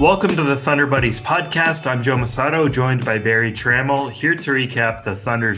Welcome to the Thunder Buddies podcast. I'm Joe Masato, joined by Barry Trammell, here to recap the Thunder's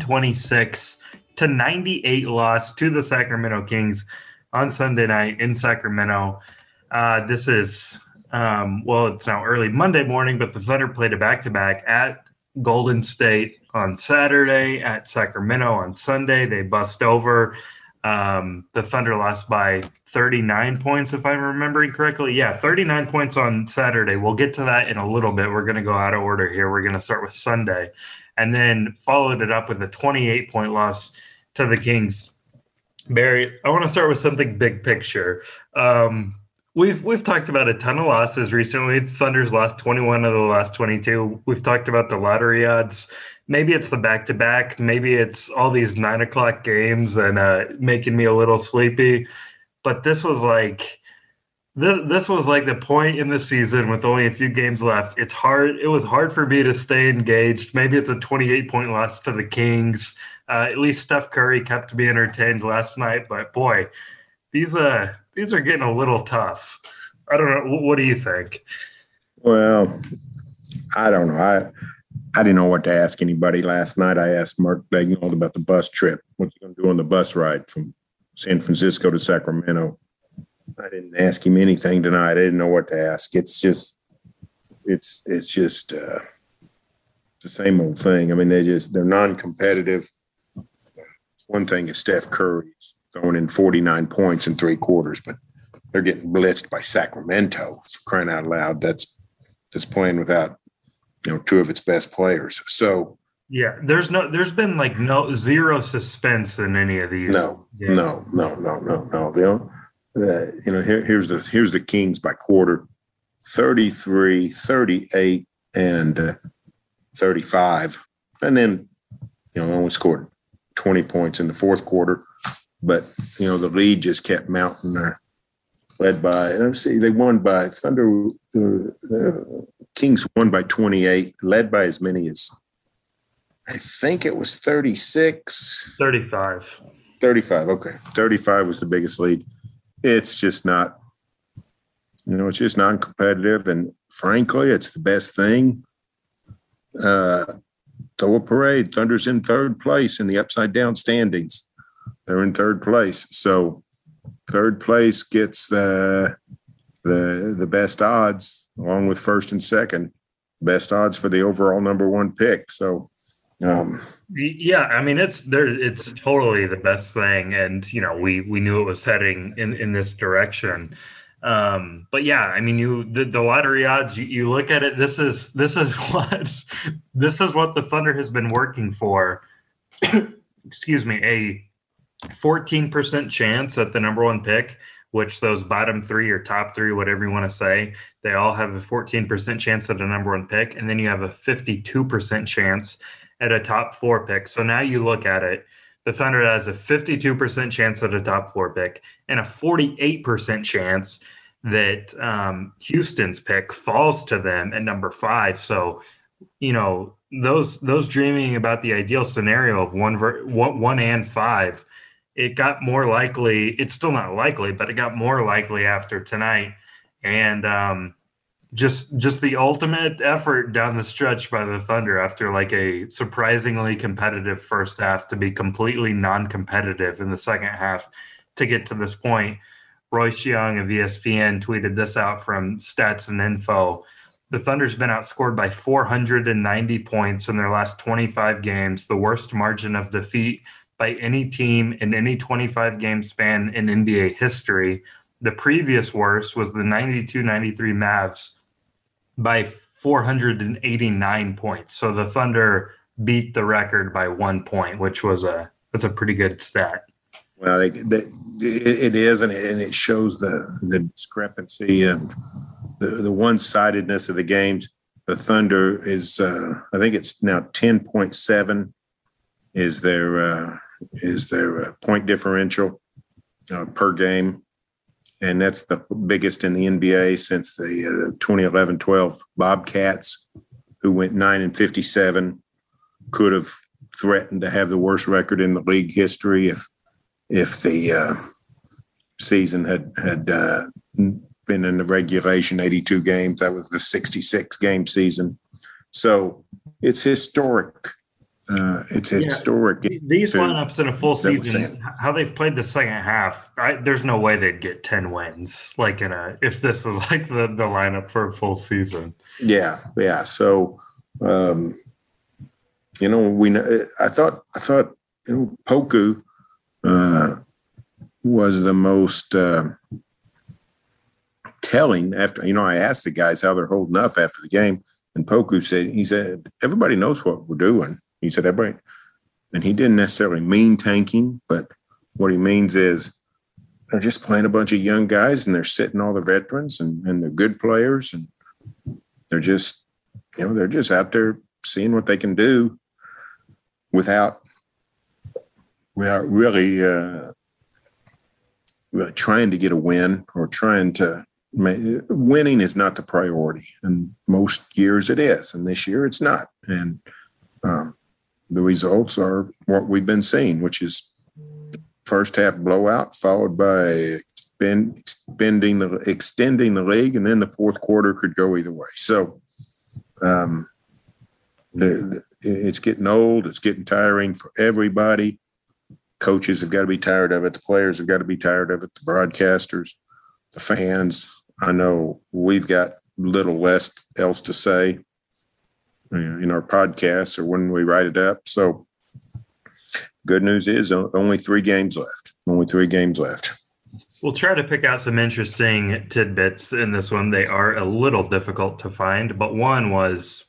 126-98 loss to the Sacramento Kings on Sunday night in Sacramento. This is, it's now early Monday morning, but the Thunder played a back-to-back at Golden State on Saturday, at Sacramento on Sunday. They bust over. The Thunder lost by 39 points, if I'm remembering correctly. Yeah, 39 points on Saturday. We'll get to that in a little bit. We're going to go out of order here. We're going to start with Sunday, and then followed it up with a 28-point loss to the Kings. Barry, I want to start with something big picture. We've talked about a ton of losses recently. The Thunder's lost 21 of the last 22. We've talked about the lottery odds. Maybe it's the back-to-back. Maybe it's all these 9 o'clock games and making me a little sleepy. But this was like the point in the season with only a few games left. It's hard. It was hard for me to stay engaged. Maybe it's a 28-point loss to the Kings. At least Steph Curry kept me entertained last night. But boy, these are getting a little tough. I don't know. What do you think? Well, I don't know. I didn't know what to ask anybody last night. I asked Mark Daigneault about the bus trip. What's he going to do on the bus ride from San Francisco to Sacramento? I didn't ask him anything tonight. I didn't know what to ask. It's just the same old thing. I mean, they're non-competitive. It's one thing is Steph Curry's throwing in 49 points in 3 quarters, but they're getting blitzed by Sacramento, for crying out loud. That's playing without, 2 of its best players. So yeah, there's been zero suspense in any of these. No. Here's the Kings by quarter: 33, 38, and 35, and then only scored 20 points in the fourth quarter. But the lead just kept mounting there. Led by, they won by Thunder. Kings won by 28, led by as many as, I think it was 36. 35. 35, okay. 35 was the biggest lead. It's just not, it's just non-competitive. And frankly, it's the best thing. Throw a parade. Thunder's in third place in the upside-down standings. They're in third place. So third place gets the best odds, along with first and second. Best odds for the overall number 1 pick. So, yeah, I mean, it's totally the best thing. And, we knew it was heading in this direction. But yeah, I mean, the lottery odds, you look at it, this is what the Thunder has been working for. Excuse me, a 14% chance at the number 1 pick, which those bottom 3 or top 3, whatever you want to say, they all have a 14% chance at a number 1 pick. And then you have a 52% chance at a top 4 pick. So now you look at it, the Thunder has a 52% chance at a top 4 pick and a 48% chance that Houston's pick falls to them at number 5. So, those dreaming about the ideal scenario of 1 and 5, it got more likely. It's still not likely, but it got more likely after tonight. And just the ultimate effort down the stretch by the Thunder after like a surprisingly competitive first half to be completely non-competitive in the second half to get to this point. Royce Young of ESPN tweeted this out from Stats and Info. The Thunder's been outscored by 490 points in their last 25 games, the worst margin of defeat by any team in any 25-game span in NBA history. The previous worst was the 92-93 Mavs by 489 points. So the Thunder beat the record by 1 point, which was that's a pretty good stat. Well, it is, and it shows the discrepancy and the one-sidedness of the games. The Thunder is, I think it's now 10.7 is their point differential per game, and that's the biggest in the NBA since the 2011-12 Bobcats, who went 9-57, could have threatened to have the worst record in the league history if the season had been in the regulation 82 games. That was the 66 game season. So it's historic. It's historic. These lineups in a full season, how they've played the second half, there's no way they'd get 10 wins. Like if this was like the lineup for a full season. Yeah. So, I thought Poku was the most telling. After I asked the guys how they're holding up after the game, and Poku said everybody knows what we're doing. He said everybody, and he didn't necessarily mean tanking, but what he means is they're just playing a bunch of young guys and they're sitting all the veterans and they're good players and they're just out there seeing what they can do without really trying to get a win or trying to winning is not the priority. And most years it is. And this year it's not. And the results are what we've been seeing, which is first half blowout followed by extending the league. And then the fourth quarter could go either way. So it's getting old. It's getting tiring for everybody. Coaches have got to be tired of it. The players have got to be tired of it. The broadcasters, the fans. I know we've got little less else to say in our podcasts or when we write it up. So good news is only 3 games left. We'll try to pick out some interesting tidbits in this one. They are a little difficult to find, but one was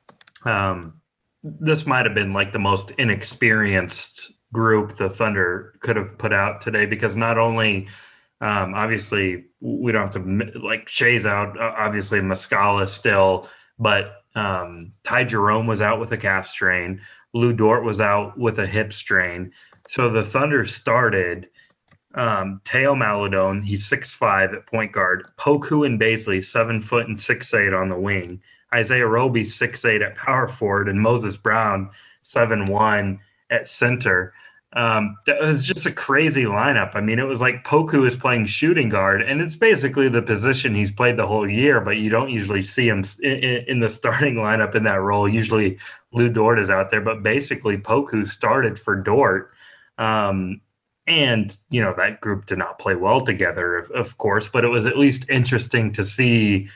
this might have been like the most inexperienced group the Thunder could have put out today, because not only obviously we don't have to like Shea's out, obviously Muscala still, but Ty Jerome was out with a calf strain. Lou Dort was out with a hip strain. So the Thunder started Teo Maledon, he's 6'5" at point guard. Poku and Bazley, 7 foot and 6'8" on the wing. Isaiah Roby, 6'8" at power forward, and Moses Brown, 7'1" at center. That was just a crazy lineup. I mean, it was like Poku is playing shooting guard, and it's basically the position he's played the whole year, but you don't usually see him in the starting lineup in that role. Usually Lou Dort is out there, but basically Poku started for Dort. And, that group did not play well together, of course, but it was at least interesting to see,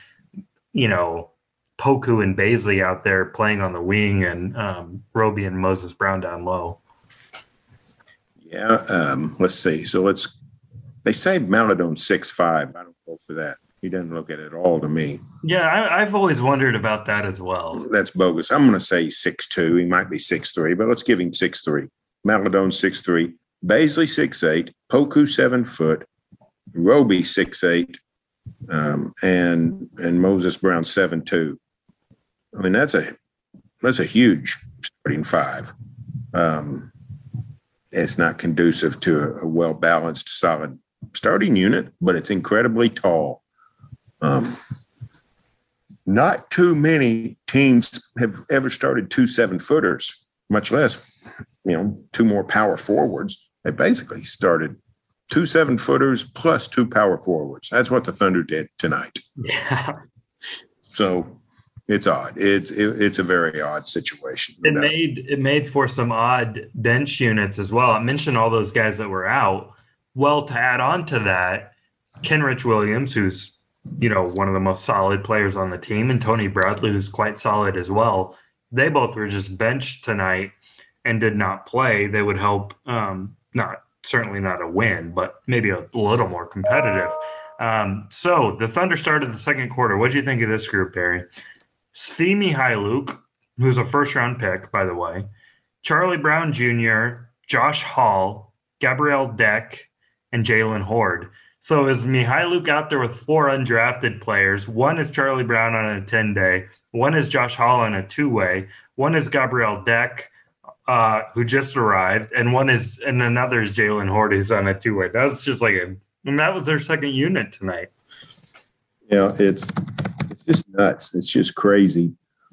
Poku and Bazley out there playing on the wing and Roby and Moses Brown down low. Yeah, let's see. So they say Maledon's 6'5". I don't go for that. He doesn't look at it at all to me. Yeah, I've always wondered about that as well. That's bogus. I'm going to say 6'2". He might be 6'3", but let's give him 6'3". Maledon 6'3", Bazley 6'8", Poku 7 foot, Roby 6'8", and Moses Brown 7'2". I mean, that's a huge starting five. It's not conducive to a well-balanced, solid starting unit, but it's incredibly tall. Not too many teams have ever started 2 7-footers, much less, 2 more power forwards. They basically started 2 7-footers plus 2 power forwards. That's what the Thunder did tonight. Yeah. So it's odd. It's a very odd situation. It made for some odd bench units as well. I mentioned all those guys that were out. Well, to add on to that, Kenrich Williams, who's one of the most solid players on the team, and Tony Bradley, who's quite solid as well. They both were just benched tonight and did not play. They would help, certainly not a win, but maybe a little more competitive. So the Thunder started the second quarter. What do you think of this group, Barry? Svi Mykhailiuk, who's a first-round pick, by the way, Charlie Brown Jr., Josh Hall, Gabriel Deck, and Jalen Horde. So is Mykhailiuk out there with 4 undrafted players? One is Charlie Brown on a 10-day. One is Josh Hall on a 2-way. One is Gabriel Deck, who just arrived, and another is Jalen Horde, who's on a 2-way. That was just and that was their second unit tonight. Yeah, it's just nuts. It's just crazy.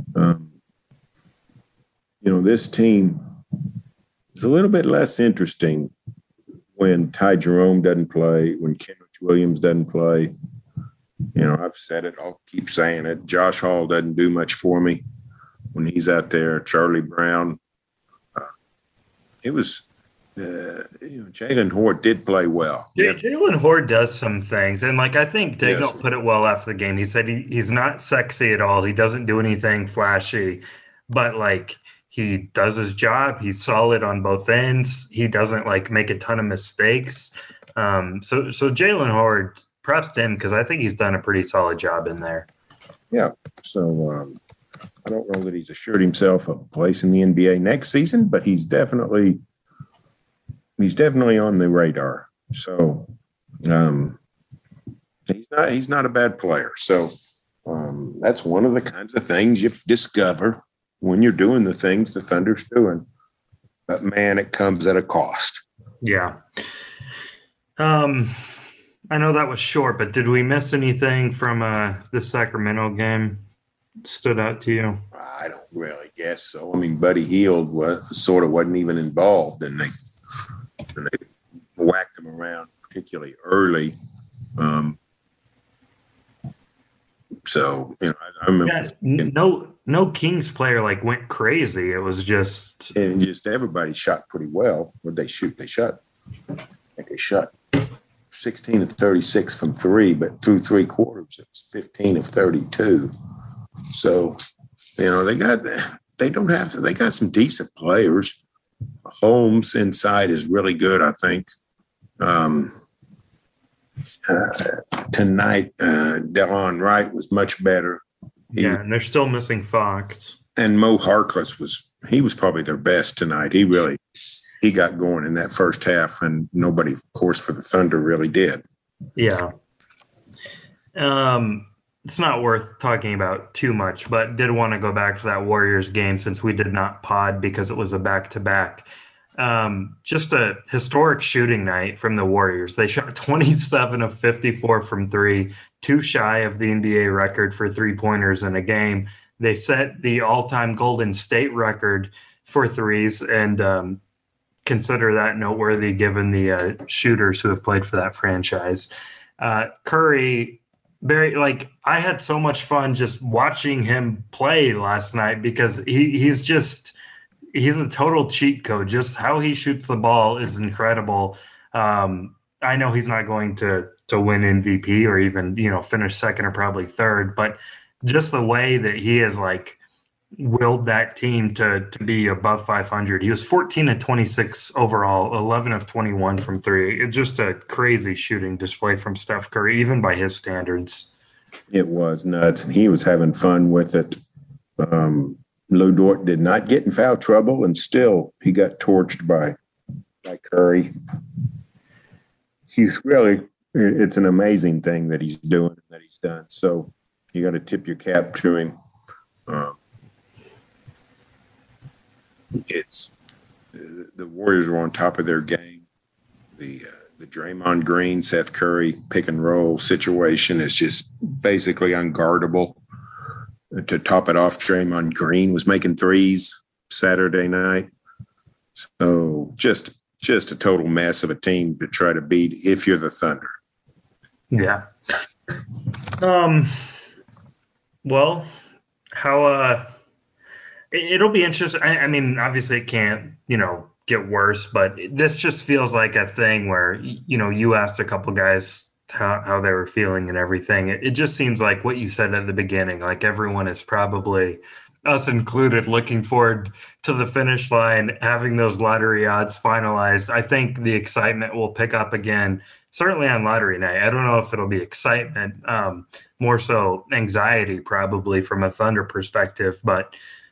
This team is a little bit less interesting when Ty Jerome doesn't play, when Kenrich Williams doesn't play. I've said it. I'll keep saying it. Josh Hall doesn't do much for me when he's out there. Charlie Brown. It was, Jalen Horde did play well. Jalen Horde does some things, and I think Daigle Yes. put it well after the game. He said he's not sexy at all. He doesn't do anything flashy, but he does his job. He's solid on both ends. He doesn't make a ton of mistakes. So Jalen Horde, props to him because I think he's done a pretty solid job in there. Yeah. So I don't know that he's assured himself a place in the NBA next season, but he's definitely on the radar. So he's not a bad player. So that's one of the kinds of things you discover when you're doing the things the Thunder's doing. But man, it comes at a cost. Yeah. I know that was short, but did we miss anything from the Sacramento game? Stood out to you? I don't really guess so. I mean, Buddy Hield wasn't even involved, and they whacked him around particularly early. So I remember. Yeah, no Kings player went crazy. It was just everybody shot pretty well. What'd they shoot? I think they shot 16 of 36 from three, but through three quarters, it was 15 of 32. So, they got some decent players. Holmes inside is really good, I think. Tonight, Delon Wright was much better. And they're still missing Fox. And Mo Harkless was probably their best tonight. He got going in that first half, and nobody, of course, for the Thunder really did. Yeah. It's not worth talking about too much, but did want to go back to that Warriors game since we did not pod because it was a back-to-back. Just a historic shooting night from the Warriors. They shot 27 of 54 from three, too shy of the NBA record for three-pointers in a game. They set the all-time Golden State record for threes, and consider that noteworthy given the shooters who have played for that franchise. Curry, I had so much fun just watching him play last night because he's a total cheat code. Just how he shoots the ball is incredible. I know he's not going to win MVP or even, finish second or probably third, but just the way that he has willed that team to be above 500. He was 14 of 26 overall, 11 of 21 from three. It's just a crazy shooting display from Steph Curry, even by his standards. It was nuts, and he was having fun with it. Lou Dort did not get in foul trouble, and still he got torched by Curry. It's an amazing thing that he's doing and that he's done. So you got to tip your cap to him. It's the Warriors were on top of their game. The Draymond Green, Seth Curry pick and roll situation is just basically unguardable. To top it off, Draymond Green was making threes Saturday night. So just a total mess of a team to try to beat if you're the Thunder. Yeah. Well, how it'll be interesting. I mean, obviously it can't, get worse, but this just feels like a thing where, you asked a couple guys how they were feeling and everything. It just seems like what you said at the beginning, everyone is probably, us included, looking forward to the finish line, having those lottery odds finalized. I think the excitement will pick up again, certainly on lottery night. I don't know if it'll be excitement, more so anxiety probably from a Thunder perspective, but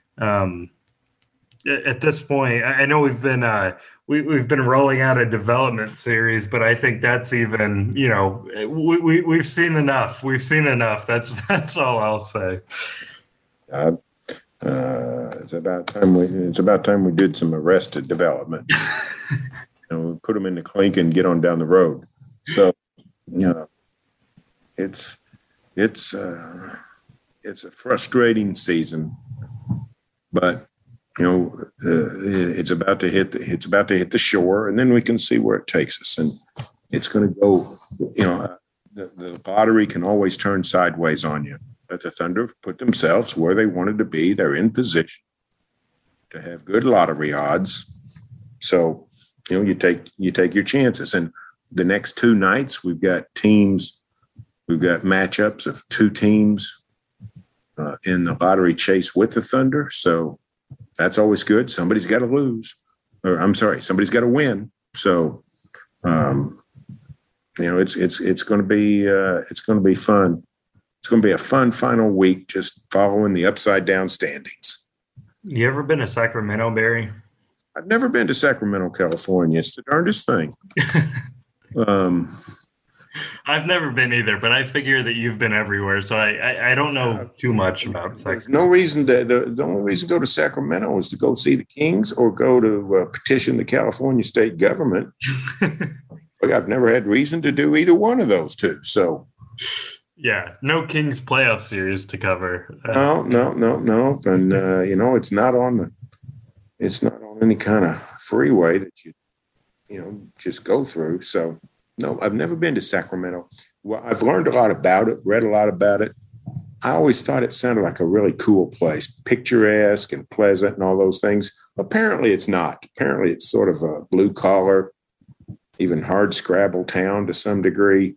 at this point, I know we've been rolling out a development series, but I think that's even, we've seen enough. We've seen enough. That's all I'll say. It's about time we did some arrested development. We put them in the clink and get on down the road. So, it's a frustrating season, but it's about to hit the shore, and then we can see where it takes us. And it's going to go, the lottery can always turn sideways on you. But the Thunder put themselves where they wanted to be. They're in position to have good lottery odds. So, you take your chances. And the next two nights, we've got matchups of two teams in the lottery chase with the Thunder. So that's always good. Somebody's got to lose, somebody's got to win. So, it's going to be fun. It's going to be a fun final week, just following the upside down standings. You ever been to Sacramento, Barry? I've never been to Sacramento, California. It's the darndest thing. I've never been either, but I figure that you've been everywhere, so I don't know too much about Sacramento. There's no reason the only reason to go to Sacramento is to go see the Kings or go to petition the California state government. I've never had reason to do either one of those two. So, yeah, no Kings playoff series to cover. No, and it's not on any kind of freeway that you just go through. So, no, I've never been to Sacramento. Well, I've learned a lot about it, read a lot about it. I always thought it sounded like a really cool place, picturesque and pleasant and all those things. Apparently it's not. Apparently it's sort of a blue collar, even hard scrabble town to some degree.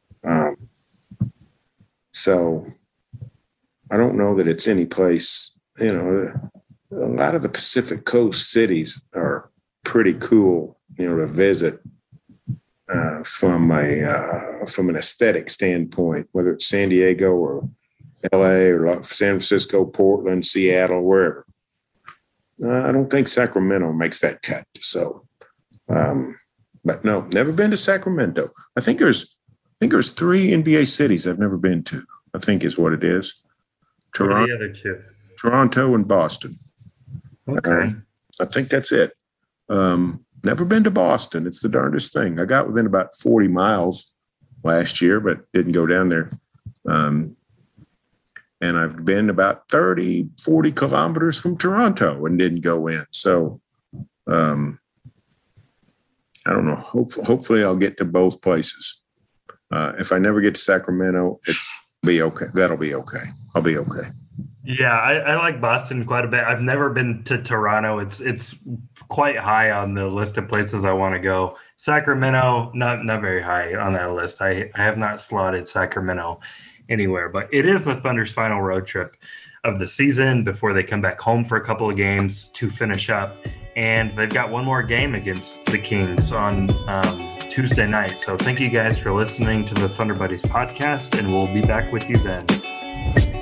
So I don't know that it's any place, a lot of the Pacific Coast cities are pretty cool, to visit from an aesthetic standpoint, whether it's San Diego or LA or San Francisco, Portland, Seattle, wherever. I don't think Sacramento makes that cut. So, but no, never been to Sacramento. I think there's 3 NBA cities I've never been to, I think is what it is. What are the other two? Toronto and Boston. Okay. I think that's it. Never been to Boston. It's the darndest thing. I got within about 40 miles last year, but didn't go down there. And I've been about 30, 40 kilometers from Toronto and didn't go in. So I don't know. Hopefully I'll get to both places. If I never get to Sacramento, it'll be okay. That'll be okay. I'll be okay. Yeah, I like Boston quite a bit. I've never been to Toronto. It's quite high on the list of places I want to go. Sacramento, not very high on that list. I have not slotted Sacramento anywhere, but it is the Thunder's final road trip of the season before they come back home for a couple of games to finish up. And they've got one more game against the Kings on Tuesday night. So thank you guys for listening to the Thunder Buddies podcast, and we'll be back with you then.